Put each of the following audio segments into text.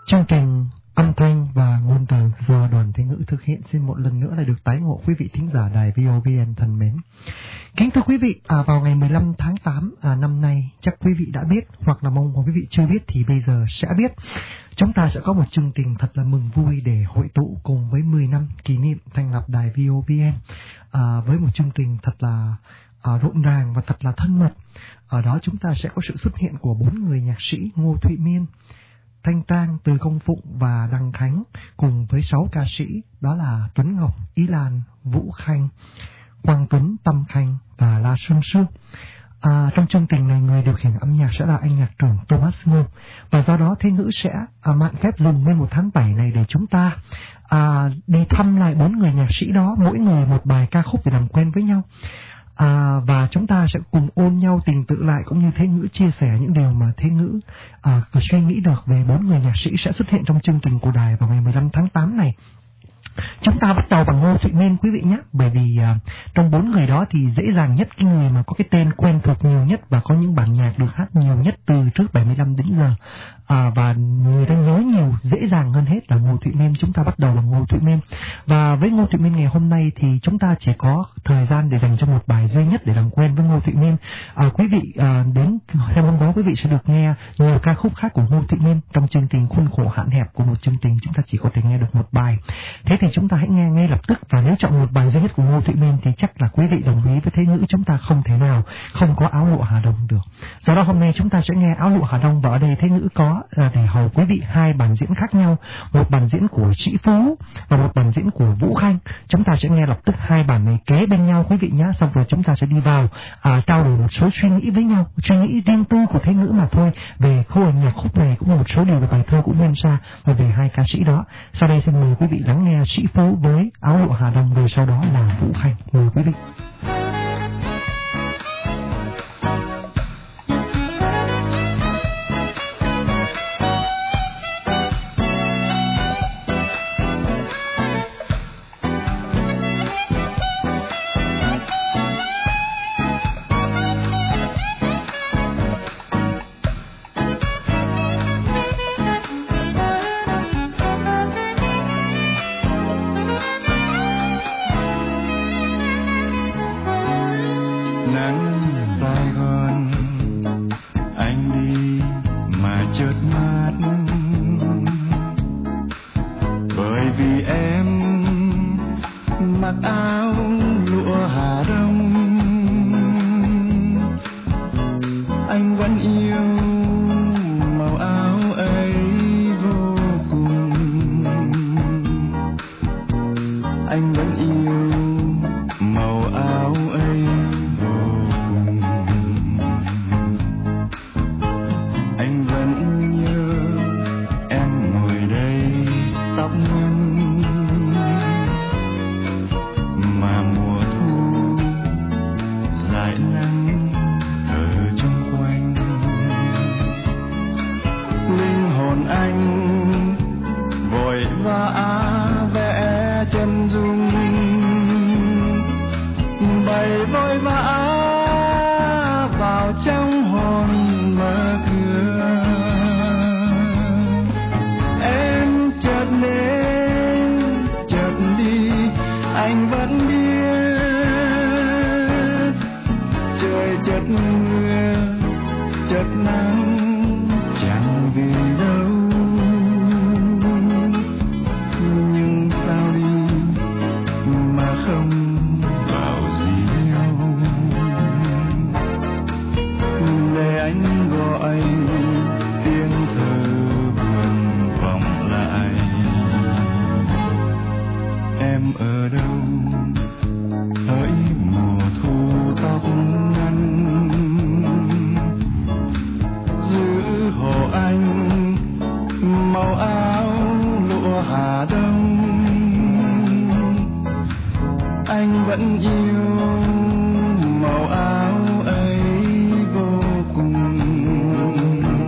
Chương trình âm thanh và ngôn từ do Đoàn Thế Ngữ thực hiện xin một lần nữa là được tái ngộ quý vị thính giả đài VOVN thân mến. Kính thưa quý vị, vào ngày 15 tháng 8 năm nay, chắc quý vị đã biết, hoặc là mong quý vị chưa biết thì bây giờ sẽ biết. Chúng ta sẽ có một chương trình thật là mừng vui để hội tụ cùng với 10 năm kỷ niệm thành lập đài VOVN, với một chương trình thật là rộn ràng và thật là thân mật. Ở đó chúng ta sẽ có sự xuất hiện của 4 người nhạc sĩ: Ngô Thụy Miên, Thanh Trang, Từ Công Phụng và Đăng Khánh, cùng với 6 ca sĩ đó là Tuấn Ngọc, Ý Lan, Vũ Khanh, Quang Tuấn, Tâm Khanh và La Xuân Sương. Trong chương trình này, người điều khiển âm nhạc sẽ là anh nhạc trưởng Thomas Ngô, và do đó Thế Ngữ sẽ mạn phép dùng nguyên một tháng 7 này để chúng ta đi thăm lại 4 người nhạc sĩ đó, mỗi người một bài ca khúc để làm quen với nhau. Và chúng ta sẽ cùng ôn nhau tình tự lại, cũng như Thế Ngữ chia sẻ những điều mà Thế Ngữ suy nghĩ được về 4 người nhạc sĩ sẽ xuất hiện trong chương trình của đài vào ngày 15 tháng 8 này. Chúng ta bắt đầu bằng Ngô Thụy Miên quý vị nhé, bởi vì trong 4 người đó thì dễ dàng nhất, cái người mà có cái tên quen thuộc nhiều nhất và có những bản nhạc được hát nhiều nhất từ trước 75 đến giờ, và người ta nhớ nhiều, dễ dàng hơn hết là Ngô Thụy Miên. Chúng ta bắt đầu bằng Ngô Thụy Miên, và với Ngô Thụy Miên ngày hôm nay thì chúng ta chỉ có thời gian để dành cho một bài duy nhất để làm quen với Ngô Thụy Miên. Quý vị đến xem hôm đó quý vị sẽ được nghe nhiều ca khúc khác của Ngô Thụy Miên trong chương trình khuôn khổ hạn hẹp của một chương trình chúng ta chỉ có thể nghe được một bài. Thế thì chúng ta hãy nghe ngay lập tức, và nếu chọn một bài duy nhất của Ngô Thụy Miên thì chắc là quý vị đồng ý với Thế Ngữ, chúng ta không thể nào không có Áo Lụa Hà Đông được. Do đó hôm nay chúng ta sẽ nghe Áo Lụa Hà Đông, và ở đây Thế Ngữ có để hầu quý vị 2 bản diễn khác nhau, một bản diễn của Sĩ Phú và một bản diễn của Vũ Khanh. Chúng ta sẽ nghe lập tức 2 bản này kế bên nhau quý vị nhé, xong rồi chúng ta sẽ đi vào trao đổi một số suy nghĩ với nhau, suy nghĩ riêng tư của Thế Ngữ mà thôi về khu nhạc khúc này, cũng là một số điều về bài thơ của Nguyên Sa và về 2 ca sĩ đó. Sau đây xin mời quý vị lắng nghe Sĩ Phú với Áo Lụa Hà Đông, rồi sau đó là Vũ Khanh. Mời quý vị. Màu áo ấy vô cùng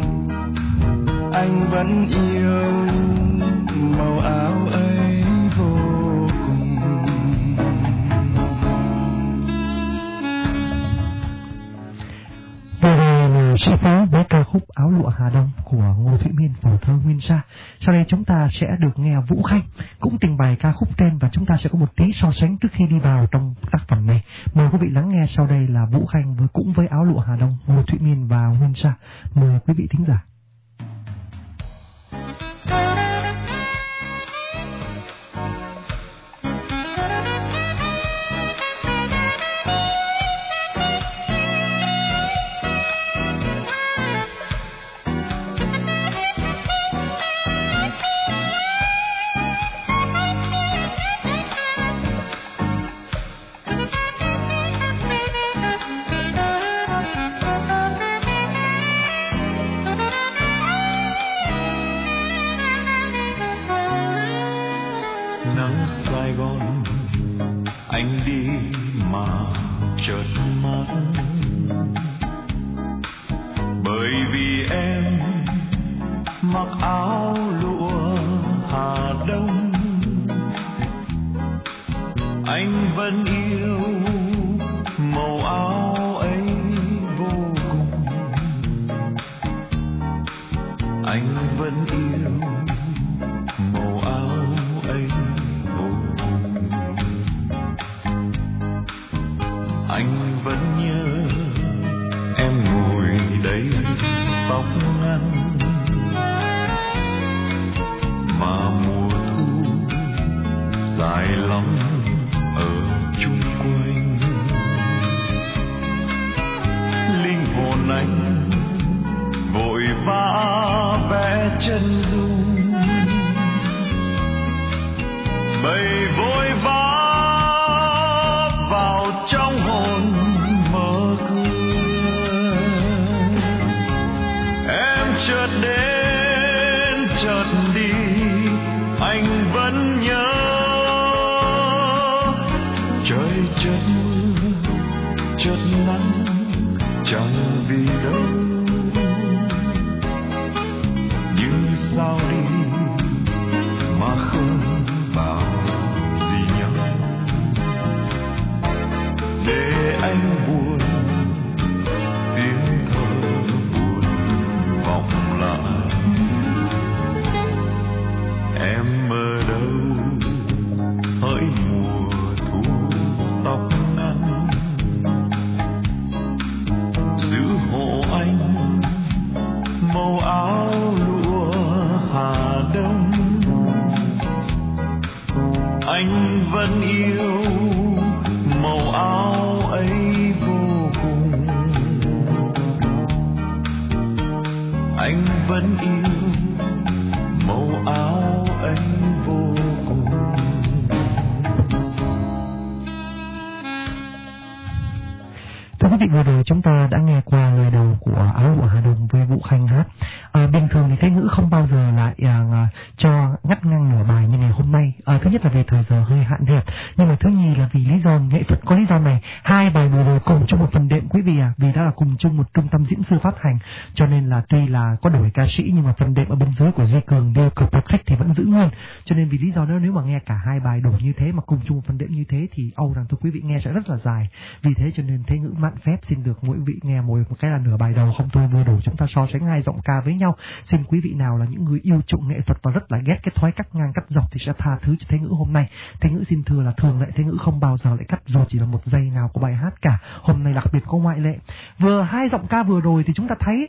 Sĩ Phú với ca khúc Áo Lụa Hà Đông của Ngô Thụy Miên, phổ thơ Nguyên Sa. Sau đây chúng ta sẽ được nghe Vũ Khanh cũng trình bày ca khúc trên, và chúng ta sẽ có một tí so sánh trước khi đi vào trong tác phẩm này. Mời quý vị lắng nghe sau đây là Vũ Khanh cũng với Áo Lụa Hà Đông, Ngô Thụy Miên và Nguyên Sa. Mời quý vị thính giả. Vừa rồi chúng ta đã nghe qua lời đầu của Áo Lụa Hà Đông với Vũ Khanh hát. Bình thường thì Thế Ngữ không bao giờ lại cho ngắt ngang nửa bài như ngày hôm nay. Thứ nhất là vì thời giờ hơi hạn hẹp, nhưng mà thứ nhì là vì lý do nghệ thuật. Có lý do này, hai bài vừa rồi cùng trong một phần đệm quý vị vì đó là cùng chung một trung tâm diễn sư phát hành, cho nên là tuy là có đổi ca sĩ nhưng mà phần đệm ở bên dưới của Duy Cường đều cực một khách thì vẫn giữ nguyên. Cho nên vì lý do đó, nếu mà nghe cả hai bài đổi như thế mà cùng chung một phần đệm như thế thì âu rằng thưa quý vị nghe sẽ rất là dài. Vì thế cho nên Thế Ngữ mạn phép xin được mỗi vị nghe một cái là nửa bài đầu, không thôi vừa đủ chúng ta so sánh hai giọng ca với nhau. Xin quý vị nào là những người yêu chuộng nghệ thuật và rất là ghét cái thói cắt ngang cắt dọc thì sẽ tha thứ cho Thế Ngữ hôm nay. Thế Ngữ xin thưa là thường lại Thế Ngữ không bao giờ lại cắt dù chỉ là một giây nào của bài hát cả. Hôm nay đặc biệt có ngoại lệ. Vừa hai giọng ca vừa rồi thì chúng ta thấy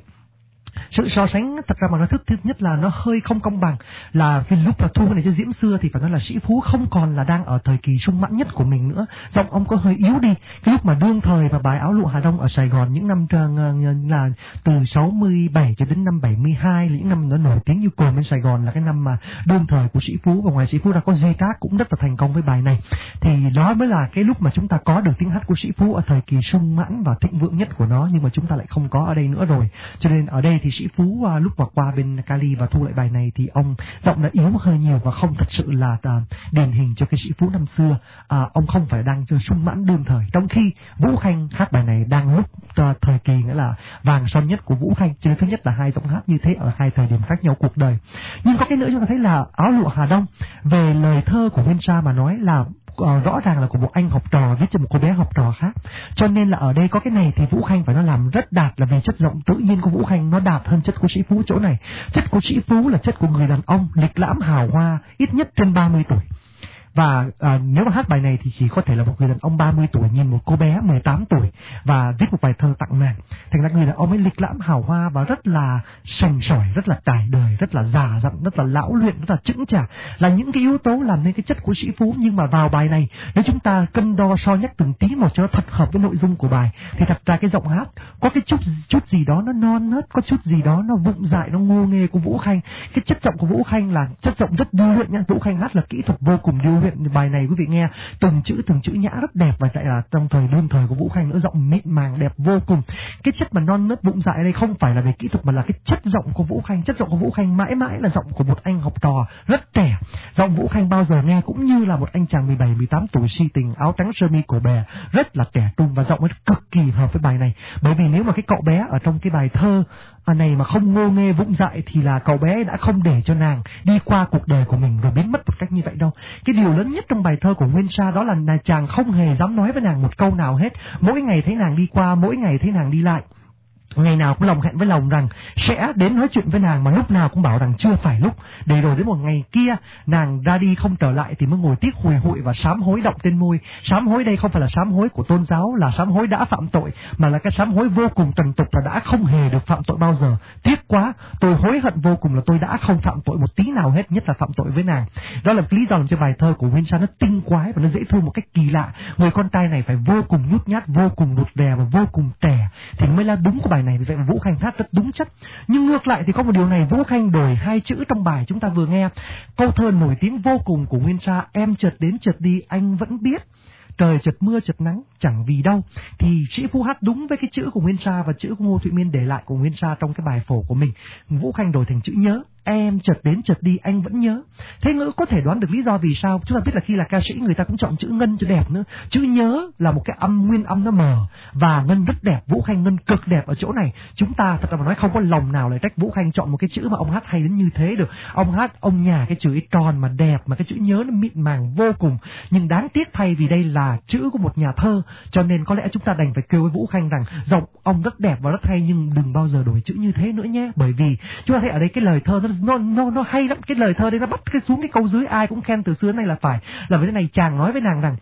sự so sánh thật ra mà nói thứ nhất là nó hơi không công bằng, là vì lúc mà thu cái này cho Diễm Xưa thì phải nói là Sĩ Phú không còn là đang ở thời kỳ sung mãn nhất của mình nữa, giọng ông có hơi yếu đi. Cái lúc mà đương thời và bài Áo Lụa Hà Đông ở Sài Gòn những năm là từ 67 cho đến năm 72 là những năm nó nổi tiếng như cồn bên Sài Gòn, là cái năm mà đương thời của Sĩ Phú, và ngoài Sĩ Phú ra có Duy Tác cũng rất là thành công với bài này. Thì đó mới là cái lúc mà chúng ta có được tiếng hát của Sĩ Phú ở thời kỳ sung mãn và thịnh vượng nhất của nó, nhưng mà chúng ta lại không có ở đây nữa rồi. Cho nên ở đây thì Sĩ Phú lúc mà qua bên Cali và thu lại bài này thì ông giọng đã yếu hơi nhiều và không thật sự là điển hình cho cái Sĩ Phú năm xưa. Ông không phải đang sung mãn đương thời, trong khi Vũ Khanh hát bài này đang lúc thời kỳ nghĩa là vàng son nhất của Vũ Khanh. Cho nên thứ nhất là hai giọng hát như thế ở hai thời điểm khác nhau cuộc đời. Nhưng có cái nữa chúng ta thấy là Áo Lụa Hà Đông về lời thơ của Nguyên Sa mà nói là rõ ràng là của một anh học trò viết cho một cô bé học trò khác. Cho nên là ở đây có cái này thì Vũ Khanh phải nói làm rất đạt, là vì chất giọng tự nhiên của Vũ Khanh nó đạt hơn chất của Sĩ Phú chỗ này. Chất của Sĩ Phú là chất của người đàn ông lịch lãm hào hoa, ít nhất trên 30 tuổi. Và nếu mà hát bài này thì chỉ có thể là một người đàn ông 30 tuổi nhìn một cô bé 18 tuổi và viết một bài thơ tặng nàng. Thành ra người đàn ông ấy lịch lãm hào hoa và rất là sành sỏi, rất là trải đời, rất là già dặn, rất là lão luyện, rất là chững chạc, là những cái yếu tố làm nên cái chất của Sĩ Phú. Nhưng mà vào bài này, nếu chúng ta cân đo so nhắc từng tí một cho nó thật hợp với nội dung của bài, thì thật ra cái giọng hát có cái chút gì đó nó non nớt, có chút gì đó nó vụng dại, nó ngô nghê của Vũ Khanh. Cái chất giọng của Vũ Khanh là chất giọng rất điêu luyện nha. Vũ Khanh hát là kỹ thuật vô cùng điêu luyện. Bài này quý vị nghe từng chữ nhã rất đẹp, và tại là trong đương thời của Vũ Khanh nữa, giọng mịn màng đẹp vô cùng. Cái chất mà non nớt vụng dại đây không phải là về kỹ thuật mà là cái chất giọng của Vũ Khanh. Chất giọng của Vũ Khanh mãi mãi là giọng của một anh học trò rất trẻ. Giọng Vũ Khanh bao giờ nghe cũng như là một anh chàng 17-18 tuổi si tình, áo trắng sơ mi cổ bè, rất là trẻ trung, và giọng ấy cực kỳ hợp với bài này. Bởi vì nếu mà cái cậu bé ở trong cái bài thơ này mà không ngô nghê vụng dại thì là cậu bé đã không để cho nàng đi qua cuộc đời của mình rồi biến mất một cách như vậy đâu. Cái điều lớn nhất trong bài thơ của Nguyên Sa đó là chàng không hề dám nói với nàng một câu nào hết. Mỗi ngày thấy nàng đi qua, mỗi ngày thấy nàng đi lại, ngày nào cũng lòng hẹn với lòng rằng sẽ đến nói chuyện với nàng, mà lúc nào cũng bảo rằng chưa phải lúc. Để rồi đến một ngày kia nàng ra đi không trở lại thì mới ngồi tiếc hùi hụi và sám hối đọng tên môi. Sám hối đây không phải là sám hối của tôn giáo, là sám hối đã phạm tội, mà là cái sám hối vô cùng trần tục, là đã không hề được phạm tội bao giờ. Tiếc quá, tôi hối hận vô cùng là tôi đã không phạm tội một tí nào hết, nhất là phạm tội với nàng. Đó là lý do làm cho bài thơ của Nguyên Sa nó tinh quái và nó dễ thương một cách kỳ lạ. Người con trai này phải vô cùng nhút nhát, vô cùng rụt rè và vô cùng trẻ thì mới là đúng của bài này. Vì vậy mà Vũ Khanh hát rất đúng chất. Nhưng ngược lại thì có một điều này, Vũ Khanh đổi hai chữ trong bài chúng ta vừa nghe. Câu thơ nổi tiếng vô cùng của Nguyên Sa, em chợt đến chợt đi anh vẫn biết, trời chợt mưa chợt nắng chẳng vì đâu, thì Sĩ Phú hát đúng với cái chữ của Nguyên Sa và chữ của Ngô Thụy Miên để lại của Nguyên Sa trong cái bài phổ của mình. Vũ Khanh đổi thành chữ nhớ, em chợt đến chợt đi anh vẫn nhớ. Thế Ngữ có thể đoán được lý do vì sao. Chúng ta biết là khi là ca sĩ người ta cũng chọn chữ ngân cho đẹp nữa. Chữ nhớ là một cái âm, nguyên âm nó mờ, và ngân rất đẹp. Vũ Khanh ngân cực đẹp ở chỗ này. Chúng ta thật là mà nói không có lòng nào lại trách Vũ Khanh chọn một cái chữ mà ông hát hay đến như thế được. Ông hát ông nhà cái chữ ấy tròn mà đẹp, mà cái chữ nhớ nó mịn màng vô cùng. Nhưng đáng tiếc thay vì đây là chữ của một nhà thơ, cho nên có lẽ chúng ta đành phải kêu với Vũ Khanh rằng giọng ông rất đẹp và rất hay, nhưng đừng bao giờ đổi chữ như thế nữa nhé. Bởi vì chúng ta thấy ở đây cái lời thơ nó hay lắm. Cái lời thơ đây nó bắt cái xuống cái câu dưới ai cũng khen từ xưa đến nay là phải là với thế này. Chàng nói với nàng rằng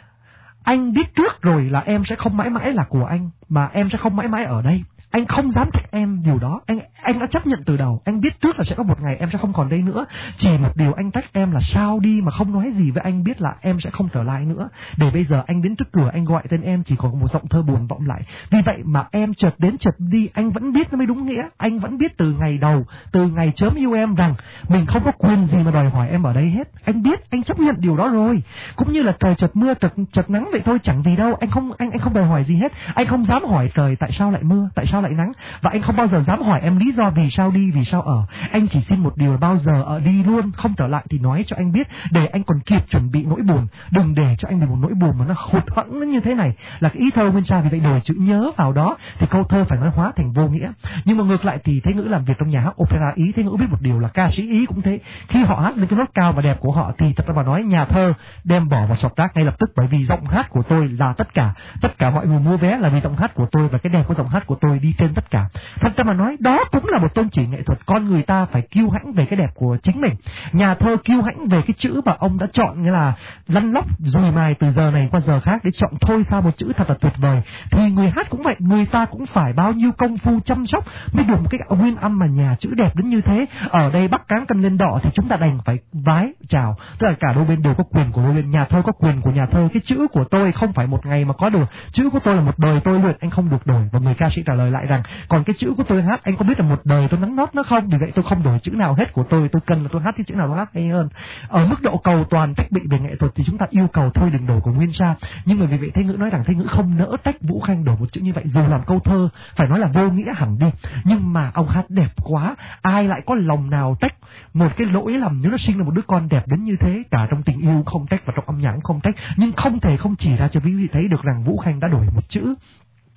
anh biết trước rồi là em sẽ không mãi mãi là của anh, mà em sẽ không mãi mãi ở đây. Anh không dám trách em điều đó, anh đã chấp nhận từ đầu. Anh biết trước là sẽ có một ngày em sẽ không còn đây nữa. Chỉ một điều anh trách em là sao đi mà không nói gì với anh biết là em sẽ không trở lại nữa. Để bây giờ anh đến trước cửa anh gọi tên em chỉ còn một giọng thơ buồn vọng lại. Vì vậy mà em chợt đến chợt đi anh vẫn biết nó mới đúng nghĩa. Anh vẫn biết từ ngày đầu, từ ngày chớm yêu em rằng mình không có quyền gì mà đòi hỏi em ở đây hết. Anh biết, anh chấp nhận điều đó rồi. Cũng như là trời chợt mưa chợt nắng vậy thôi, chẳng vì đâu. Anh không đòi hỏi gì hết. Anh không dám hỏi trời tại sao lại mưa, tại sao lại nắng, và anh không bao giờ dám hỏi em lý do vì sao đi, vì sao ở. Anh chỉ xin một điều là bao giờ ở đi luôn, không trở lại thì nói cho anh biết để anh còn kịp chuẩn bị nỗi buồn. Đừng để cho anh bị một nỗi buồn mà nó hụt hẫng nó như thế này. Là cái ý thơ Nguyên Sa. Vì vậy đổi chữ nhớ vào đó thì câu thơ phải nói hóa thành vô nghĩa. Nhưng mà ngược lại thì Thế Ngữ làm việc trong nhà hát opera Ý, Thế Ngữ biết một điều là ca sĩ Ý cũng thế. Khi họ hát lên cái nốt cao và đẹp của họ thì thật ra mà nói nhà thơ đem bỏ vào sọt rác ngay lập tức. Bởi vì giọng hát của tôi là tất cả mọi người mua vé là vì giọng hát của tôi, và cái đẹp của giọng hát của tôi đi trên tất cả. Thật ra mà nói đó cũng là một tôn chỉ nghệ thuật. Con người ta phải kiêu hãnh về cái đẹp của chính mình. Nhà thơ kiêu hãnh về cái chữ mà ông đã chọn, nghĩa là lăn lóc dùi mài từ giờ này qua giờ khác để chọn thôi sao một chữ thật là tuyệt vời. Thì người hát cũng vậy, người ta cũng phải bao nhiêu công phu chăm sóc mới được một cái nguyên âm mà nhà chữ đẹp đến như thế. Ở đây Bắc Cáng Cân Lên Đỏ thì chúng ta đành phải vái chào, tức là cả đôi bên đều có quyền của đôi bên. Nhà thơ có quyền của nhà thơ. Cái chữ của tôi không phải một ngày mà có được, chữ của tôi là một đời tôi luyện, anh không được đổi. Và người ca sĩ trả lời lại rằng còn cái chữ của tôi hát anh có biết là một đời tôi nắn nót nó không, vì vậy tôi không đổi chữ nào hết của tôi cần là tôi hát cái chữ nào tôi hát hay hơn. Ở mức độ cầu toàn trách bị về nghệ thuật thì chúng ta yêu cầu thôi đừng đổi của Nguyên Sa. Nhưng mà vì vậy Thế Ngữ nói rằng Thế Ngữ không nỡ trách Vũ Khanh đổi một chữ như vậy, dù làm câu thơ phải nói là vô nghĩa hẳn đi, nhưng mà ông hát đẹp quá, ai lại có lòng nào trách một cái lỗi lầm nếu nó sinh ra một đứa con đẹp đến như thế. Cả trong tình yêu không trách và trong âm nhạc cũng không trách, nhưng không thể không chỉ ra cho quý vị thấy được rằng Vũ Khanh đã đổi một chữ.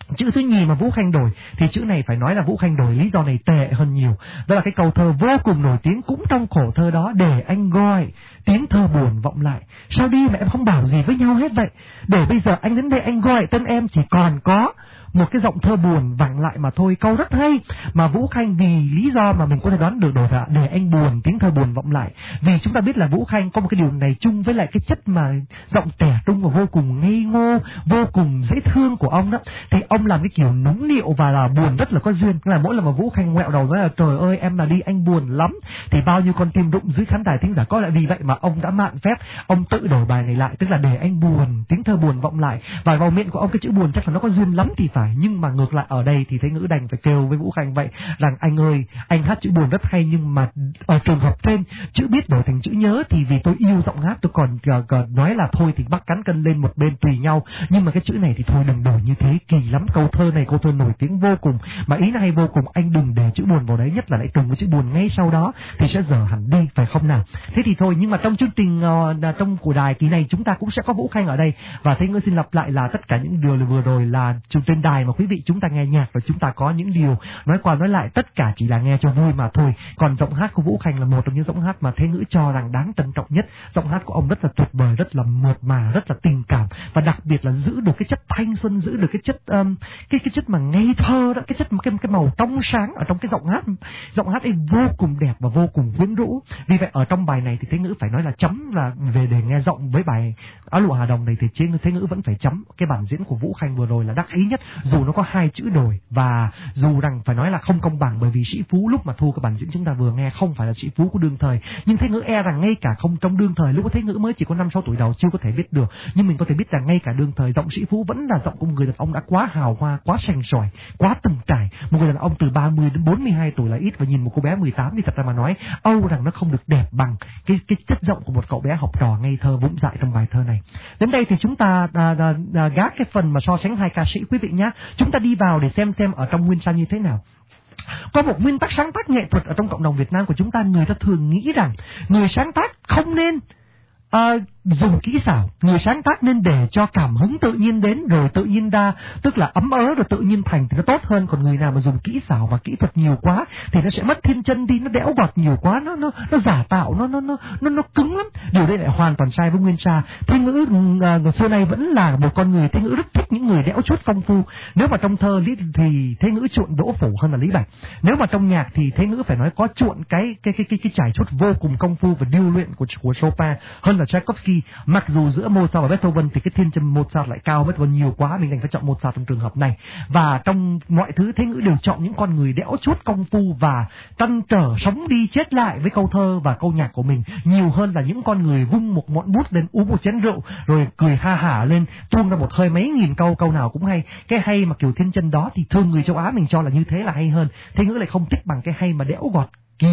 Chữ thứ nhì mà Vũ Khanh đổi thì chữ này phải nói là Vũ Khanh đổi lý do này tệ hơn nhiều. Đó là cái câu thơ vô cùng nổi tiếng cũng trong khổ thơ đó: để anh gọi tiếng thơ buồn vọng lại. Sao đi mà em không bảo gì với nhau hết vậy? Để bây giờ anh đến đây anh gọi tên em chỉ còn có một cái giọng thơ buồn vẳng lại mà thôi. Câu rất hay mà Vũ Khanh vì lý do mà mình có thể đoán được đổi là để anh buồn tiếng thơ buồn vọng lại. Vì chúng ta biết là Vũ Khanh có một cái điều này chung với lại cái chất mà giọng trẻ trung và vô cùng ngây ngô, vô cùng dễ thương của ông đó. Thì ông làm cái kiểu nũng nịu và là buồn rất là có duyên. Là mỗi lần mà Vũ Khanh ngoẹo đầu nói là trời ơi em là đi anh buồn lắm, thì bao nhiêu con tim rụng dưới khán đài thính giả. Có lẽ vì vậy mà ông đã mạn phép, ông tự đổi bài này lại, tức là để anh buồn tiếng thơ buồn vọng lại. Và vào miệng của ông cái chữ buồn chắc là nó có duyên lắm thì phải. Nhưng mà ngược lại ở đây thì Thế Ngữ đành phải kêu với Vũ Khanh vậy rằng anh ơi, anh hát chữ buồn rất hay, nhưng mà ở trường hợp trên chữ biết đổi thành chữ nhớ thì vì tôi yêu giọng hát tôi còn nói là thôi thì bắt cán cân lên một bên tùy nhau, nhưng mà cái chữ này thì thôi đừng đổi như thế, kỳ lắm. Câu thơ này câu thơ nổi tiếng vô cùng mà ý nó hay vô cùng, anh đừng để chữ buồn vào đấy, nhất là lại trùng với chữ buồn ngay sau đó thì sẽ dở hẳn đi, phải không nào? Thế thì thôi, nhưng mà trong chương trình trong của đài kỳ này chúng ta cũng sẽ có Vũ Khanh ở đây, và Thế Ngữ xin lặp lại là tất cả những điều vừa rồi là trên đài mà quý vị chúng ta nghe nhạc và chúng ta có những điều nói qua nói lại, tất cả chỉ là nghe cho vui mà thôi. Còn giọng hát của Vũ Khanh là một trong những giọng hát mà Thế Ngữ cho rằng đáng trân trọng nhất. Giọng hát của ông rất là tuyệt vời, rất là mượt mà, rất là tình cảm, và đặc biệt là giữ được cái chất thanh xuân, giữ được cái chất cái chất mà ngây thơ đó, cái chất cái màu trong sáng ở trong cái giọng hát ấy vô cùng đẹp và vô cùng quyến rũ. Vì vậy ở trong bài này thì Thế Ngữ phải nói là chấm là về để nghe giọng với bài Áo Lụa Hà Đồng này thì Thế Ngữ vẫn phải chấm. Cái bản diễn của Vũ Khanh vừa rồi là đắc ý nhất, dù nó có 2 chữ đổi, và dù rằng phải nói là không công bằng, bởi vì Sĩ Phú lúc mà thu cái bản diễn chúng ta vừa nghe không phải là Sĩ Phú của đương thời, nhưng Thế Ngữ e rằng ngay cả không trong đương thời, lúc Thế Ngữ mới chỉ có 5-6 tuổi đầu chưa có thể biết được, nhưng mình có thể biết rằng ngay cả đương thời giọng Sĩ Phú vẫn là giọng của một người đàn ông đã quá hào hoa, quá sành sỏi, quá từng trải. Một người đàn ông từ 30 đến 42 tuổi là ít, và nhìn một cô bé 18 thì thật ra mà nói âu rằng nó không được đẹp bằng cái chất giọng của một cậu bé học trò ngây thơ vụng dại trong bài thơ này. Đến đây thì chúng ta gác cái phần mà so sánh hai ca sĩ quý vị nhé. Chúng ta đi vào để xem ở trong nguyên sang như thế nào. Có một nguyên tắc sáng tác nghệ thuật ở trong cộng đồng Việt Nam của chúng ta, người ta thường nghĩ rằng người sáng tác không nên dùng kỹ xảo, người sáng tác nên để cho cảm hứng tự nhiên đến rồi tự nhiên ra, tức là ấm ớ rồi tự nhiên thành thì nó tốt hơn. Còn người nào mà dùng kỹ xảo và kỹ thuật nhiều quá thì nó sẽ mất thiên chân đi, nó đẽo gọt nhiều quá, nó giả tạo, nó cứng lắm. Điều đây lại hoàn toàn sai với Nguyên Sa. Thế Ngữ xưa nay vẫn là một con người, Thế Ngữ rất thích những người đẽo chốt công phu. Nếu mà trong thơ thì Thế Ngữ chuộng Đỗ Phủ hơn là Lý Bạch. Nếu mà trong nhạc thì Thế Ngữ phải nói có chuộng cái trải chốt vô cùng công phu và điêu luyện của Chopin hơn là Tchaikovsky. Mặc dù giữa Mozart và Beethoven thì cái thiên chân Mozart lại cao Beethoven nhiều quá, mình đành phải chọn Mozart trong trường hợp này. Và trong mọi thứ Thế Ngữ đều chọn những con người đẽo chốt công phu và trăn trở sống đi chết lại với câu thơ và câu nhạc của mình, nhiều hơn là những con người vung một ngọn bút lên, uống một chén rượu rồi cười ha hả lên, tuôn ra một hơi mấy nghìn câu nào cũng hay. Cái hay mà kiểu thiên chân đó thì thường người châu Á mình cho là như thế là hay hơn. Thế Ngữ lại không thích bằng cái hay mà đẽo gọt,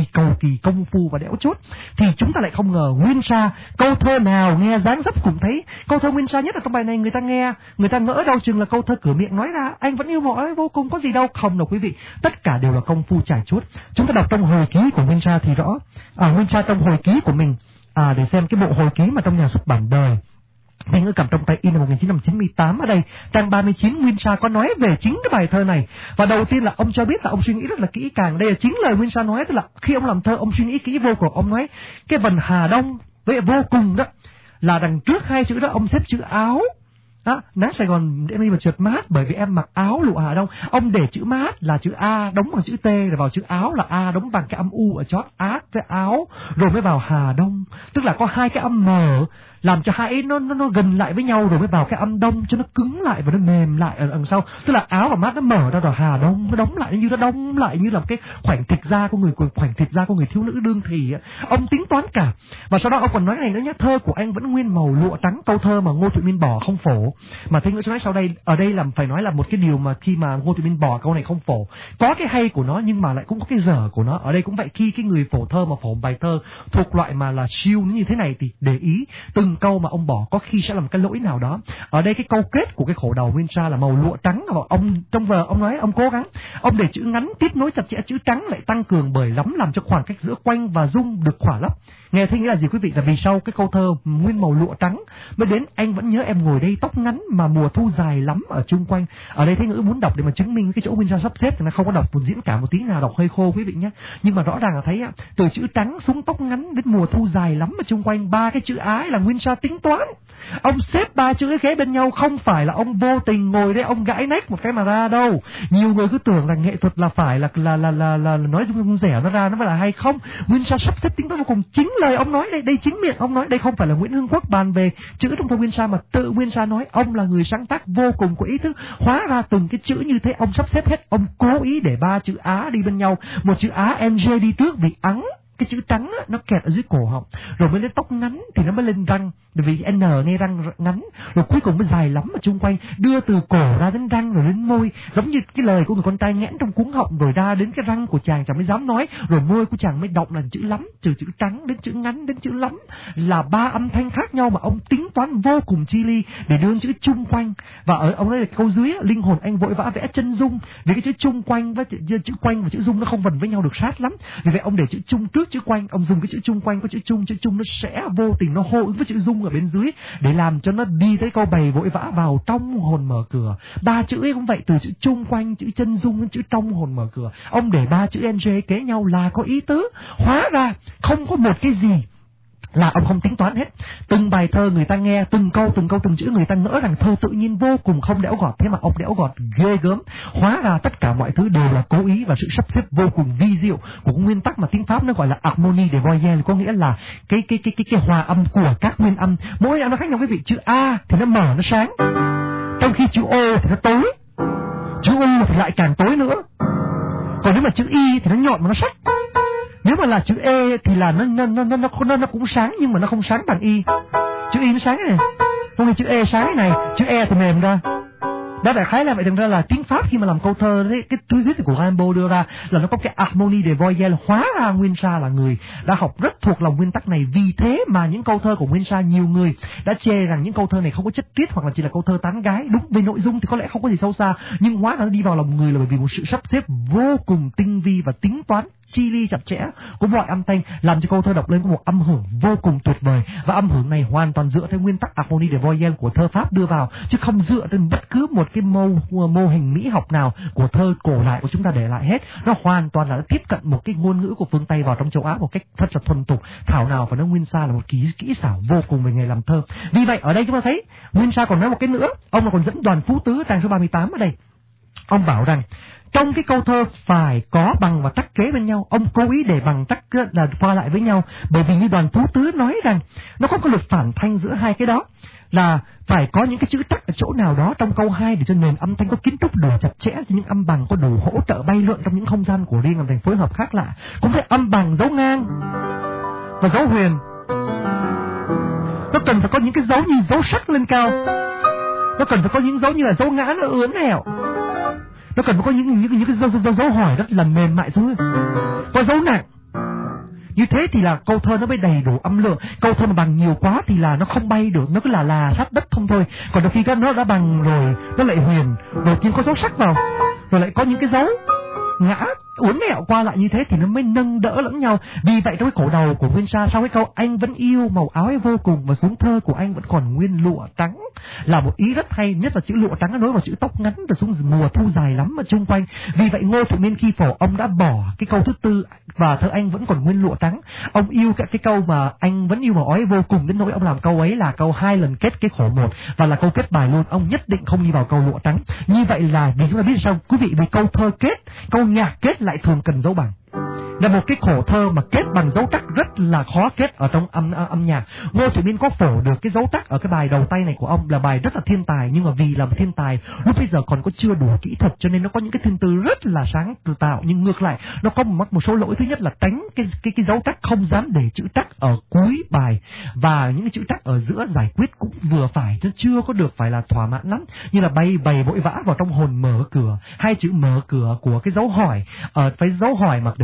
kỳ công phu và đẽo chốt. Thì chúng ta lại không ngờ Nguyên Sa câu thơ nào nghe dáng dấp cũng thấy. Câu thơ Nguyên Sa nhất là trong bài này người ta nghe, người ta ngỡ đâu chừng là câu thơ cửa miệng nói ra anh vẫn yêu mộ ấy vô cùng có gì đâu. Không đâu quý vị, tất cả đều là công phu trải chốt. Chúng ta đọc trong hồi ký của Nguyên Sa thì rõ. Nguyên Sa trong hồi ký của mình để xem cái bộ hồi ký mà trong nhà xuất bản Đời Thế Ngữ cầm trong tay in năm 1998, ở đây trang 39 Nguyên Sa có nói về chính cái bài thơ này. Và đầu tiên là ông cho biết là ông suy nghĩ rất là kỹ càng. Đây là chính lời Nguyên Sa nói, tức là khi ông làm thơ ông suy nghĩ kỹ vô cùng. Ông nói cái vần Hà Đông với vô cùng đó là đằng trước 2 chữ đó ông xếp chữ áo. Nắng Sài Gòn em đi mà trượt mát bởi vì em mặc áo lụa Hà Đông. Ông để chữ mát là chữ A đóng bằng chữ T, rồi vào chữ áo là A đóng bằng cái âm U ở chót, át với áo, rồi mới vào Hà Đông. Tức là có 2 cái âm M làm cho hai ấy nó gần lại với nhau, rồi mới vào cái âm Đông cho nó cứng lại và nó mềm lại ở đằng sau. Tức là áo và mát nó mở ra rồi Hà Đông nó đóng lại như là một cái khoảnh thịt da của người thiếu nữ đương thì. Ông tính toán cả. Và sau đó ông còn nói này nữa nhé, thơ của anh vẫn nguyên màu lụa trắng, câu thơ mà Ngô Thụy Minh bỏ không phổ. Mà Thế Ngữ sẽ nói sau đây, ở đây là phải nói là một cái điều mà khi mà Ngô Thụy Minh bỏ câu này không phổ, có cái hay của nó nhưng mà lại cũng có cái dở của nó. Ở đây cũng vậy, khi cái người phổ thơ mà phổ bài thơ thuộc loại mà là chiêu như thế này thì để ý từng câu mà ông bỏ có khi sẽ là một cái lỗi nào đó. Ở đây cái câu kết của cái khổ đầu nguyên tra là màu lụa trắng, và ông trong vở ông nói ông cố gắng, ông để chữ ngắn tiếp nối chặt chẽ, chữ trắng lại tăng cường bởi lắm làm cho khoảng cách giữa quanh và dung được khỏa lấp. Nghe thấy nghĩa là gì quý vị? Là vì sau cái câu thơ nguyên màu lụa trắng mới đến anh vẫn nhớ em ngồi đây tóc ngắn mà mùa thu dài lắm ở chung quanh. Ở đây Thế Ngữ muốn đọc để mà chứng minh cái chỗ nguyên tra sắp xếp thì nó không có đọc một diễn cảm một tí nào, đọc hơi khô quý vị nhé. Nhưng mà rõ ràng là thấy từ chữ trắng xuống tóc ngắn đến mùa thu dài lắm ở chung quanh, ba cái chữ ái là nguyên tra tính toán. Ông xếp ba chữ kế bên nhau không phải là ông vô tình ngồi đây ông gãi nách một cái mà ra đâu. Nhiều người cứ tưởng là nghệ thuật là phải là nói rung rẻ nó ra nó mới là hay, không. Nguyên tra sắp xếp tính toán vô cùng, chính lời ông nói đây, đây chính miệng ông nói đây, không phải là Nguyễn Hưng Quốc bàn về chữ trong thơ nguyên tra mà tự nguyên tra nói. Ông là người sáng tác vô cùng có ý thức, hóa ra từng cái chữ như thế ông sắp xếp hết, ông cố ý để ba chữ á đi bên nhau, một chữ á ng đi trước vì ắng. Cái chữ trắng á, nó kẹt ở dưới cổ họng, rồi mới lên tóc ngắn thì nó mới lên răng, vì n nghe răng ngắn, rồi cuối cùng mới dài lắm ở chung quanh, đưa từ cổ ra đến răng rồi đến môi, giống như cái lời của người con trai nghẽn trong cuống họng rồi ra đến cái răng của chàng mới dám nói, rồi môi của chàng mới động là chữ lắm, từ chữ trắng đến chữ ngắn đến chữ lắm, là ba âm thanh khác nhau mà ông tính toán vô cùng chi ly để đưa chữ chung quanh. Và ở ông nói là câu dưới linh hồn anh vội vã vẽ chân dung, vì cái chữ chung quanh với chữ quanh và chữ dung nó không vần với nhau được sát lắm, vì vậy ông để chữ chung trước chữ quanh, ông dùng cái chữ chung quanh có chữ chung nó sẽ vô tình nó hô ứng với chữ dung ở bên dưới để làm cho nó đi tới câu bày vội vã vào trong hồn mở cửa. Ba chữ ấy cũng vậy, từ chữ chung quanh, chữ chân dung đến chữ trong hồn mở cửa, ông để ba chữ ng kế nhau là có ý tứ. Hóa ra không có một cái gì là ông không tính toán hết. Từng bài thơ người ta nghe từng câu từng chữ người ta ngỡ rằng thơ tự nhiên vô cùng không đẽo gọt, thế mà ông đẽo gọt ghê gớm. Hóa ra tất cả mọi thứ đều là cố ý và sự sắp xếp vô cùng vi diệu của nguyên tắc mà tiếng Pháp nó gọi là harmonie de voyelle, có nghĩa là cái hòa âm của các nguyên âm. Mỗi âm nó khác nhau quý vị. Chữ A thì nó mở nó sáng, trong khi chữ O thì nó tối, chữ U thì lại càng tối nữa. Còn nếu mà chữ Y thì nó nhọn mà nó sắc. Nếu mà là chữ E thì là nó cũng sáng nhưng mà nó không sáng bằng Y. Chữ Y nó sáng này, không, chữ E sáng này, chữ E thì mềm ra. Đó đại khái là vậy. Thực ra là tiếng Pháp khi mà làm câu thơ đấy, cái lý thuyết của Rimbaud đưa ra là nó có cái harmonie de voyelle. Hóa ra Nguyên Sa là người đã học rất thuộc lòng nguyên tắc này, vì thế mà những câu thơ của Nguyên Sa nhiều người đã chê rằng những câu thơ này không có chất tiết hoặc là chỉ là câu thơ tán gái. Đúng, về nội dung thì có lẽ không có gì sâu xa, nhưng hóa ra nó đi vào lòng người là bởi vì một sự sắp xếp vô cùng tinh vi và tính toán chi ly chặt chẽ của mọi âm thanh, làm cho câu thơ đọc lên có một âm hưởng vô cùng tuyệt vời. Và âm hưởng này hoàn toàn dựa theo nguyên tắc harmonie de voyelle của thơ Pháp đưa vào, chứ không dựa trên bất cứ một cái mô hình mỹ học nào của thơ cổ đại của chúng ta để lại hết. Nó hoàn toàn là tiếp cận một cái ngôn ngữ của phương Tây vào trong châu Á một cách rất là thuần thục. Thảo nào phải nói Nguyên Sa là một kỹ xảo vô cùng về nghề làm thơ. Vì vậy ở đây chúng ta thấy Nguyên Sa còn nói một cái nữa, ông là còn dẫn Đoàn Phú Tứ trang số 38 ở đây. Ông bảo rằng trong cái câu thơ phải có bằng và tắc kế bên nhau, ông cố ý để bằng tắc là qua lại với nhau, bởi vì như Đoàn Phú Tứ nói rằng nó có cái lực phản thanh giữa hai cái đó, là phải có những cái chữ tắc ở chỗ nào đó trong câu 2 để cho nền âm thanh có kiến trúc đủ chặt chẽ, cho những âm bằng có đủ hỗ trợ bay lượn trong những không gian của riêng làm thành phối hợp khác lạ. Cũng phải âm bằng dấu ngang và dấu huyền, nó cần phải có những cái dấu như dấu sắc lên cao, nó cần phải có những dấu như là dấu ngã nó ướn nẻo, nó cần phải có những cái dấu hỏi rất là mềm mại xuống, có dấu nặng. Như thế thì là câu thơ nó mới đầy đủ âm lượng. Câu thơ mà bằng nhiều quá thì là nó không bay được, nó cứ là sát đất không thôi. Còn đôi khi nó đã bằng rồi, nó lại huyền, rồi kia có dấu sắc vào, rồi lại có những cái dấu ngã uốn éo qua lại như thế thì nó mới nâng đỡ lẫn nhau. Vì vậy trong cái cổ đầu của Nguyên Sa sau cái câu anh vẫn yêu màu áo ấy vô cùng và xuống thơ của anh vẫn còn nguyên lụa trắng là một ý rất hay, nhất là chữ lụa trắng nó nối vào chữ tóc ngắn rồi xuống mùa thu dài lắm ở chung quanh. Vì vậy Ngô Thụ Miên khi phổ ông đã bỏ cái câu thứ tư và thơ anh vẫn còn nguyên lụa trắng. Ông yêu cái câu mà anh vẫn yêu màu áo ấy vô cùng đến nỗi ông làm câu ấy là câu 2 lần kết cái khổ một và là câu kết bài luôn. Ông nhất định không đi vào câu lụa trắng. Như vậy là vì chúng ta biết sao quý vị, vì câu thơ kết, câu nhạc kết lại thường cần dấu bằng. Là một cái khổ thơ mà kết bằng dấu trắc rất là khó kết ở trong âm nhạc. Ngô Thụy Miên có phổ được cái dấu trắc ở cái bài đầu tay này của ông, là bài rất là thiên tài, nhưng mà vì là một thiên tài lúc bây giờ còn có chưa đủ kỹ thuật cho nên nó có những cái thiên tư rất là sáng tự tạo, nhưng ngược lại nó có một số lỗi. Thứ nhất là tránh cái dấu trắc, không dám để chữ trắc ở cuối bài, và những cái chữ trắc ở giữa giải quyết cũng vừa phải chứ chưa có được phải là thỏa mãn lắm, như là bày vội vã vào trong hồn mở cửa, hai chữ mở cửa của cái dấu hỏi ở cái dấu hỏi mà để cuối câu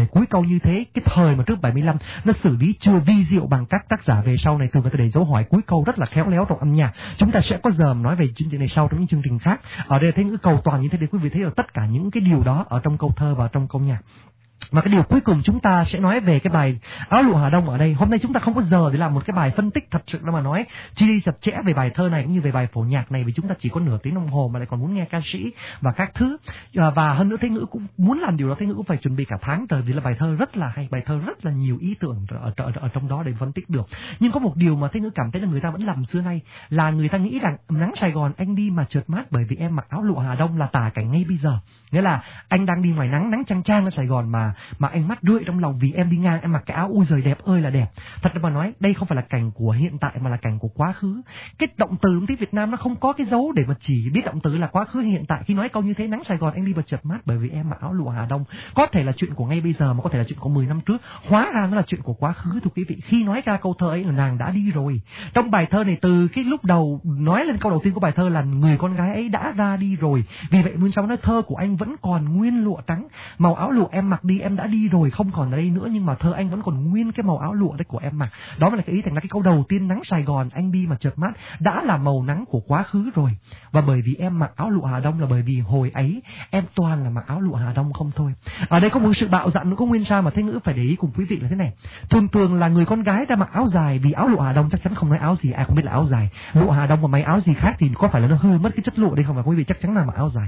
cao như thế, cái thời mà trước 75 nó xử lý chưa vi diệu bằng các tác giả về sau này, thường người ta để dấu hỏi cuối câu rất là khéo léo trong âm nhạc. Chúng ta sẽ có giờ nói về chương trình này sau trong những chương trình khác. Ở đây thấy ngữ cầu toàn như thế để quý vị thấy được tất cả những cái điều đó ở trong câu thơ và trong câu nhạc. Và cái điều cuối cùng chúng ta sẽ nói về cái bài Áo Lụa Hà Đông ở đây. Hôm nay chúng ta không có giờ để làm một cái bài phân tích thật sự mà nói chi li chặt chẽ về bài thơ này cũng như về bài phổ nhạc này, vì chúng ta chỉ có nửa tiếng đồng hồ mà lại còn muốn nghe ca sĩ và các thứ. Và hơn nữa Thế Ngữ cũng muốn làm điều đó, Thế Ngữ cũng phải chuẩn bị cả tháng trời vì là bài thơ rất là hay, bài thơ rất là nhiều ý tưởng ở trong đó để phân tích được. Nhưng có một điều mà Thế Ngữ cảm thấy là người ta vẫn làm xưa nay là người ta nghĩ rằng nắng Sài Gòn anh đi mà chợt mát bởi vì em mặc áo lụa Hà Đông là tả cảnh ngay bây giờ. Nghĩa là anh đang đi ngoài nắng chang chang ở Sài Gòn mà anh mắt rượi trong lòng vì em đi ngang em mặc cái áo ui giời đẹp ơi là đẹp. Thật mà nói đây không phải là cảnh của hiện tại mà là cảnh của quá khứ. Cái động từ trong tiếng Việt Nam nó không có cái dấu để mà chỉ biết động từ là quá khứ hiện tại. Khi nói câu như thế, nắng Sài Gòn anh đi mà chợt mát bởi vì em mặc áo lụa Hà Đông, có thể là chuyện của ngay bây giờ mà có thể là chuyện của 10 năm trước, hóa ra nó là chuyện của quá khứ. Thưa quý vị, khi nói ra câu thơ ấy là nàng đã đi rồi. Trong bài thơ này từ cái lúc đầu nói lên câu đầu tiên của bài thơ là người con gái ấy đã ra đi rồi. Vì vậy Nguyên Sáu nói thơ của anh vẫn còn nguyên lụa trắng, màu áo lụa em mặc đi em đã đi rồi, không còn ở đây nữa, nhưng mà thơ anh vẫn còn nguyên cái màu áo lụa đấy của em mặc. Đó mới là cái ý, thành ra cái câu đầu tiên nắng Sài Gòn anh đi mà chợt mát đã là màu nắng của quá khứ rồi. Và bởi vì em mặc áo lụa Hà Đông là bởi vì hồi ấy em toàn là mặc áo lụa Hà Đông không thôi. Ở đây có một sự bạo dạn nữa của Nguyên Sa mà Thế Ngữ phải để ý cùng quý vị là thế này. Thường là người con gái ra mặc áo dài, vì áo lụa Hà Đông chắc chắn không nói áo gì, ai không biết là áo dài. Lụa Hà Đông và mấy áo gì khác thì có phải là nó hư mất cái chất lụa đây không? Phải quý vị chắc chắn là mặc áo dài.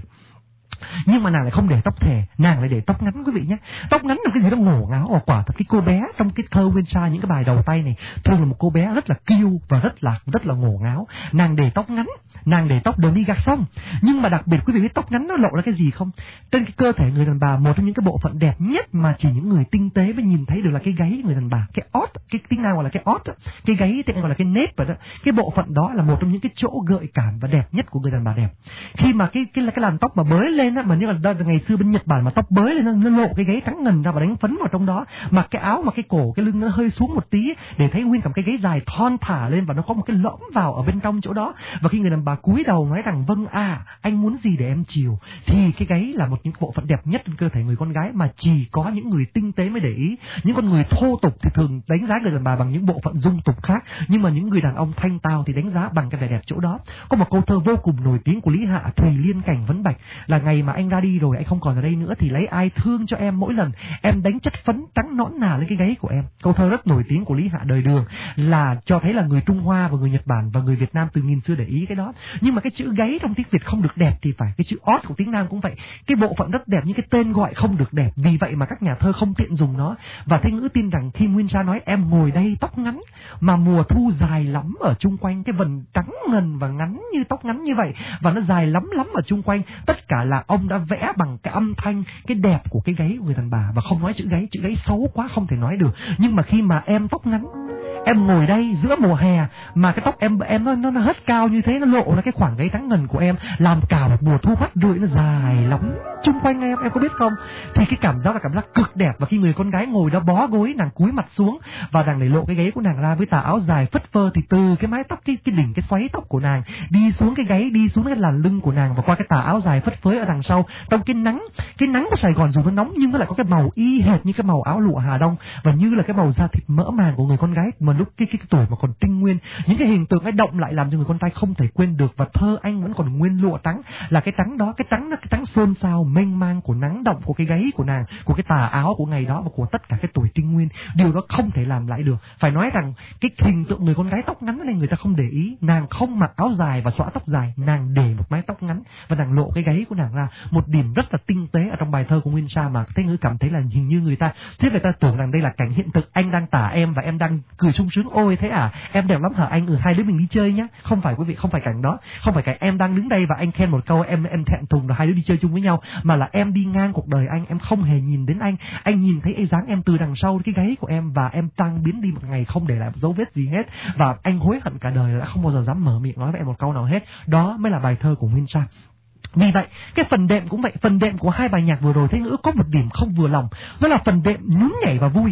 Nhưng mà nàng lại không để tóc thề, nàng lại để tóc ngắn quý vị nhé. Tóc ngắn là cái gì đó ngổ ngáo. Và quả thật cái cô bé trong cái thơ Nguyên Sa những cái bài đầu tay này thường là một cô bé rất là kiêu và rất là ngổ ngáo. Nàng để tóc ngắn, nàng để tóc đường đi gạt xong. Nhưng mà đặc biệt quý vị biết tóc ngắn nó lộ ra cái gì không? Trên cái cơ thể người đàn bà, một trong những cái bộ phận đẹp nhất mà chỉ những người tinh tế mới nhìn thấy được là cái gáy người đàn bà, cái ót, cái tiếng nào gọi là cái ót, cái gáy tiếng gọi là cái nếp vậy đó. Cái bộ phận đó là một trong những cái chỗ gợi cảm và đẹp nhất của người đàn bà đẹp. Khi mà cái làn tóc mà bới lên á, mà như là ngày xưa bên Nhật Bản mà tóc bới lên nó lộ cái gáy trắng ngần ra và đánh phấn vào trong đó, mặc cái áo mà cái cổ cái lưng nó hơi xuống một tí để thấy nguyên cả cái gáy dài thon thả lên và nó có một cái lõm vào ở bên trong chỗ đó. Và khi người đàn bà cúi đầu nói rằng vâng anh muốn gì để em chiều, thì cái gáy là một những bộ phận đẹp nhất trên cơ thể người con gái mà chỉ có những người tinh tế mới để ý. Những con người thô tục thì thường đánh giá người đàn bà bằng những bộ phận dung tục khác, nhưng mà những người đàn ông thanh tao thì đánh giá bằng cái vẻ đẹp chỗ đó. Có một câu thơ vô cùng nổi tiếng của Lý Hạ, Thùy Liên Cảnh Vấn Bạch, là ngày mà anh ra đi rồi, anh không còn ở đây nữa thì lấy ai thương cho em mỗi lần em đánh chất phấn trắng nõn nà lên cái gáy của em. Câu thơ rất nổi tiếng của Lý Hạ đời Đường là cho thấy là người Trung Hoa và người Nhật Bản và người Việt Nam từ nghìn xưa để ý cái đó. Nhưng mà cái chữ gáy trong tiếng Việt không được đẹp thì phải, cái chữ ót của tiếng Nam cũng vậy, cái bộ phận rất đẹp nhưng cái tên gọi không được đẹp, vì vậy mà các nhà thơ không tiện dùng nó. Và Thế Ngữ tin rằng khi Nguyên Sa nói em ngồi đây tóc ngắn mà mùa thu dài lắm ở chung quanh, cái vần trắng ngần và ngắn như tóc ngắn như vậy và nó dài lắm ở chung quanh, tất cả là ông đã vẽ bằng cái âm thanh, cái đẹp của cái gáy của người đàn bà. Và không nói chữ gáy xấu quá không thể nói được, nhưng mà khi mà em tóc ngắn, em ngồi đây giữa mùa hè mà cái tóc em nó hất cao như thế, nó lộ ra cái khoảng gáy trắng ngần của em, làm cả một mùa thu mắt rượi nó dài lắm chung quanh em có biết không? Thì cái cảm giác là cảm giác cực đẹp. Và khi người con gái ngồi đó bó gối, nàng cúi mặt xuống và nàng để lộ cái gáy của nàng ra với tà áo dài phất phơ, thì từ cái mái tóc, cái đỉnh, cái xoáy tóc của nàng đi xuống cái gáy, đi xuống cái làn lưng của nàng và qua cái tà áo dài phất phới ở đằng sau. Trong cái nắng của Sài Gòn dù nó nóng nhưng nó lại có cái màu y hệt như cái màu áo lụa Hà Đông và như là cái màu da thịt mỡ màng của người con gái mà lúc cái tuổi mà còn trinh nguyên. Những cái hình tượng ấy động lại làm cho người con trai không thể quên được. Và thơ anh vẫn còn nguyên lụa trắng, là cái trắng đó, cái trắng xôn xao mênh mang của nắng động, của cái gáy của nàng, của cái tà áo của ngày đó và của tất cả cái tuổi trinh nguyên. Điều đó không thể làm lại được. Phải nói rằng cái hình tượng người con gái tóc ngắn này người ta không để ý. Nàng không mặc áo dài và xõa tóc dài, nàng để một mái tóc ngắn và nàng lộ cái gáy của nàng ra. Một điểm rất là tinh tế ở trong bài thơ của Nguyên Sa mà Thế Ngữ cảm thấy là hình như người ta tưởng rằng đây là cảnh hiện thực, anh đang tả em và em đang cười sung sướng, ôi thế à, em đẹp lắm hả anh, hai đứa mình đi chơi nhá. Không phải quý vị, không phải cảnh đó, không phải cảnh em đang đứng đây và anh khen một câu em thẹn thùng rồi hai đứa đi chơi chung với nhau, mà là em đi ngang cuộc đời anh không hề nhìn đến anh nhìn thấy dáng em từ đằng sau cái gáy của em và em tan biến đi một ngày không để lại một dấu vết gì hết, và anh hối hận cả đời là đã không bao giờ dám mở miệng nói với em một câu nào hết. Đó mới là bài thơ của Nguyên Sa. Vì vậy, cái phần đệm cũng vậy, phần đệm của hai bài nhạc vừa rồi Thế Ngữ có một điểm không vừa lòng, đó là phần đệm nhún nhảy và vui.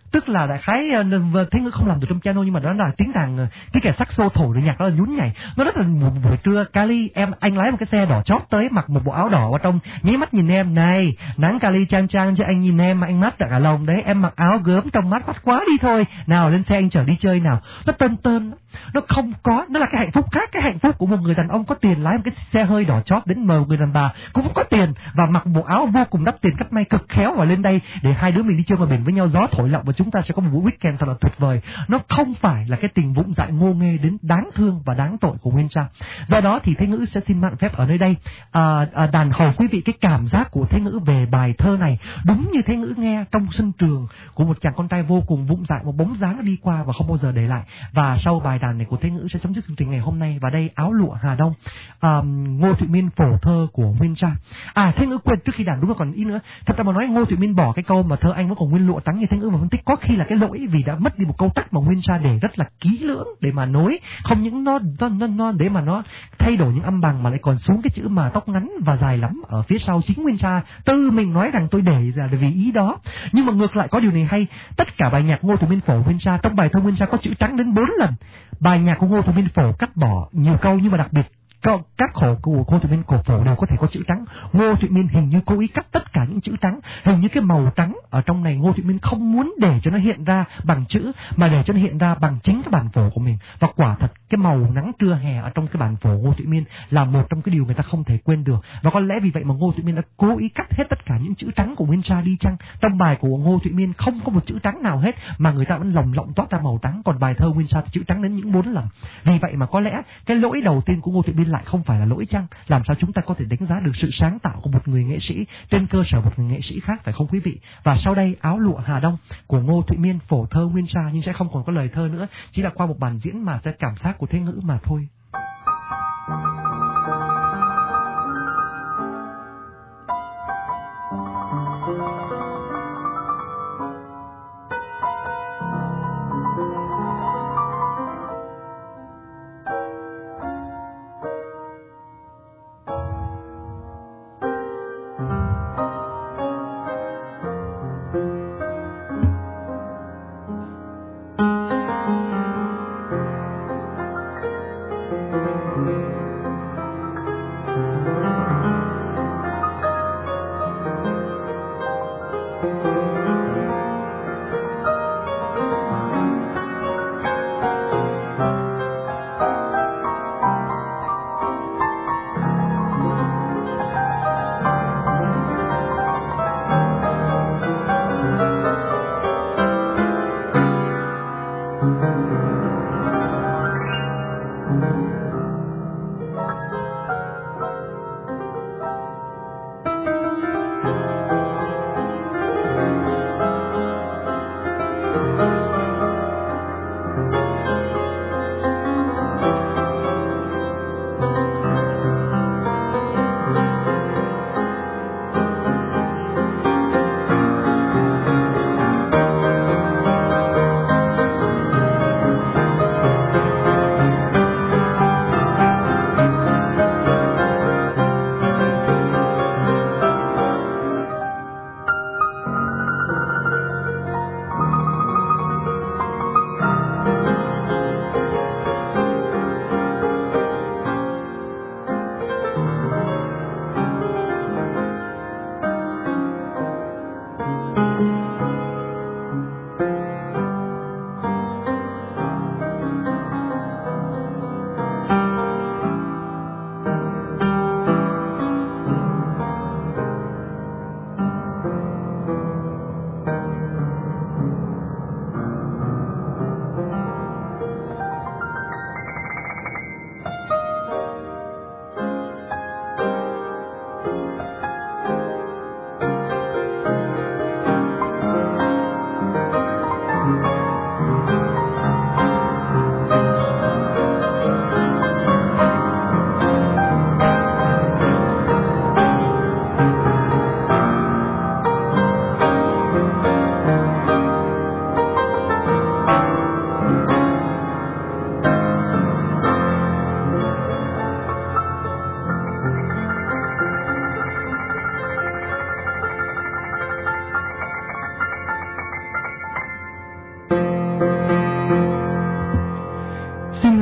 Tức là đại khái Thế Ngữ không làm được trong piano, nhưng mà đó là tiếng đàn, cái kẻ saxo thổi được nhạc đó là nhún nhảy. Nó rất là một buổi trưa, Kali anh lái một cái xe đỏ chót tới, mặc một bộ áo đỏ vào trong, nháy mắt nhìn em, này nắng Kali chang chang cho anh, nhìn em mà anh mắt cả lòng đấy, em mặc áo gớm trong mắt bắt quá đi thôi, nào lên xe anh chở đi chơi nào. Nó tơn tơn, nó không có, nó là cái hạnh phúc khác, cái hạnh phúc của một người đàn ông có tiền lái một cái xe hơi đỏ chót đến mờ người đàn bà cũng có tiền và mặc bộ áo vô cùng đắt tiền cắt may cực khéo và lên đây để hai đứa mình đi chơi ngoài biển với nhau, gió thổi lộng và chúng ta sẽ có một buổi weekend thật là tuyệt vời. Nó không phải là cái tình vụng dại ngô nghê đến đáng thương và đáng tội của Nguyên Trang. Do đó thì Thế Ngữ sẽ xin mạn phép ở nơi đây đàn hầu quý vị cái cảm giác của Thế Ngữ về bài thơ này, đúng như Thế Ngữ nghe trong sân trường của một chàng con trai vô cùng vụng dại, một bóng dáng đi qua và không bao giờ để lại. Và sau bài đàn này của Thế Ngữ sẽ chấm dứt chương trình ngày hôm nay. Và đây Áo Lụa Hà Đông, Ngô Thụy Miên phổ thơ của Nguyên Trang. Thế Ngữ quên trước khi đàn đúng là còn ý nữa. Thật ra mà nói, Ngô Thụy Miên bỏ cái câu mà thơ anh vẫn còn nguyên lụa trắng như Thế Ngữ mà phân tích, có khi là cái lỗi vì đã mất đi một câu tắc mà Nguyên Trang để rất là kỹ lưỡng để mà nối, không những nó để mà nó thay đổi những âm bằng mà lại còn xuống cái chữ mà tóc ngắn và dài lắm ở phía sau. Chính Nguyên Trang tư mình nói rằng tôi để là vì ý đó. Nhưng mà ngược lại có điều này hay, tất cả bài nhạc Ngô Thụy Miên phổ Nguyên Trang, trong bài thơ Nguyên Trang có chữ trắng đến 4 lần. Bài nhạc của Ngô Thụy Miên phổ cắt bỏ nhiều câu, nhưng mà đặc biệt các khổ của Ngô Thụy Miên cổ phổ đều có thể có chữ trắng. Ngô Thụy Miên hình như cố ý cắt tất cả những chữ trắng, hình như cái màu trắng ở trong này Ngô Thụy Miên không muốn để cho nó hiện ra bằng chữ, mà để cho nó hiện ra bằng chính cái bản phổ của mình. Và quả thật cái màu nắng trưa hè ở trong cái bản phổ Ngô Thụy Miên là một trong cái điều người ta không thể quên được. Và có lẽ vì vậy mà Ngô Thụy Miên đã cố ý cắt hết tất cả những chữ trắng của Nguyên Trang đi chăng. Trong bài của Ngô Thụy Miên không có một chữ trắng nào hết, mà người ta vẫn lồng lộng toát ra màu trắng. Còn bài thơ Nguyên Trang thì chữ trắng đến những 4 lần. Vì vậy mà có lẽ cái lỗi đầu tiên của Ngô Thụy Miên lại không phải là lỗi chăng. Làm sao chúng ta có thể đánh giá được sự sáng tạo của một người nghệ sĩ trên cơ sở một người nghệ sĩ khác, phải không quý vị? Và sau đây Áo Lụa Hà Đông của Ngô Thụy Miên phổ thơ Nguyên Trang, nhưng sẽ không còn có lời thơ nữa, chỉ là qua một bản diễn mà sẽ cảm giác của Thế Ngữ mà thôi.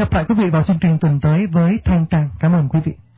gặp lại quý vị vào chương trình tuần tới với Thanh Trang. Cảm ơn quý vị.